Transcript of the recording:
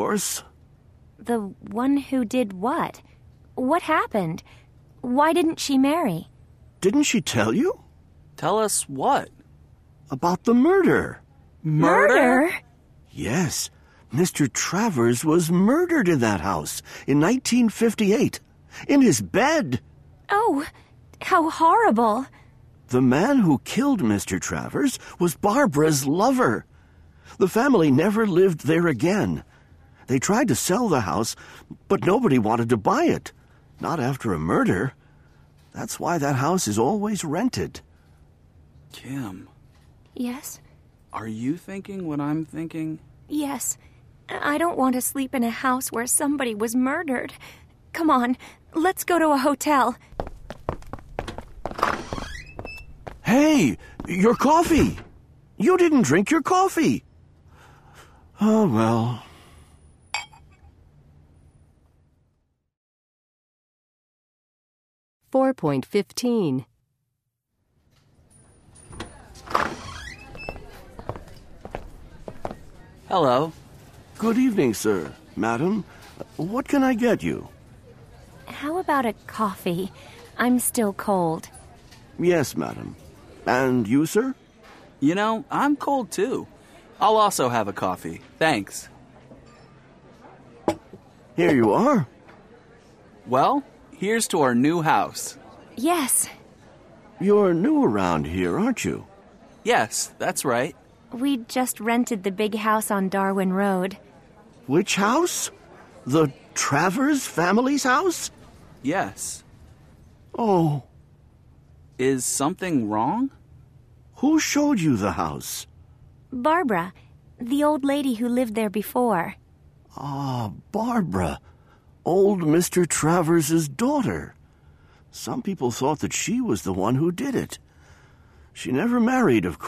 course. The one who did what? What happened? Why didn't she marry? Didn't she tell you? Tell us what? About the murder. Murder? Yes, Mr. Travers was murdered in that house in 1958, in his bed. Oh, how horrible. The man who killed Mr. Travers was Barbara's lover. The family never lived there again. They tried to sell the house, but nobody wanted to buy it. Not after a murder. That's why that house is always rented. Kim, Yes? are you thinking what I'm thinking? Yes. I don't want to sleep in a house where somebody was murdered. Come on, let's go to a hotel. Hey, your coffee! You didn't drink your coffee. Oh, well. (4.15) Hello. Good evening, sir. Madam, what can I get you? How about a coffee? I'm still cold. Yes, madam. And you, sir? You know, I'm cold too. I'll also have a coffee. Thanks. Here you are. Well, here's to our new house. Yes, You're new around here, aren't you? Yes, that's right. we just rented the big house on Darwin Road. Which house? The Travers family's house? Yes. Oh, Is something wrong? who showed you the house? Barbara, the old lady who lived there before. Ah, Barbara. Old Mr. Travers' daughter. Some people thought that she was the one who did it. She never married, of course.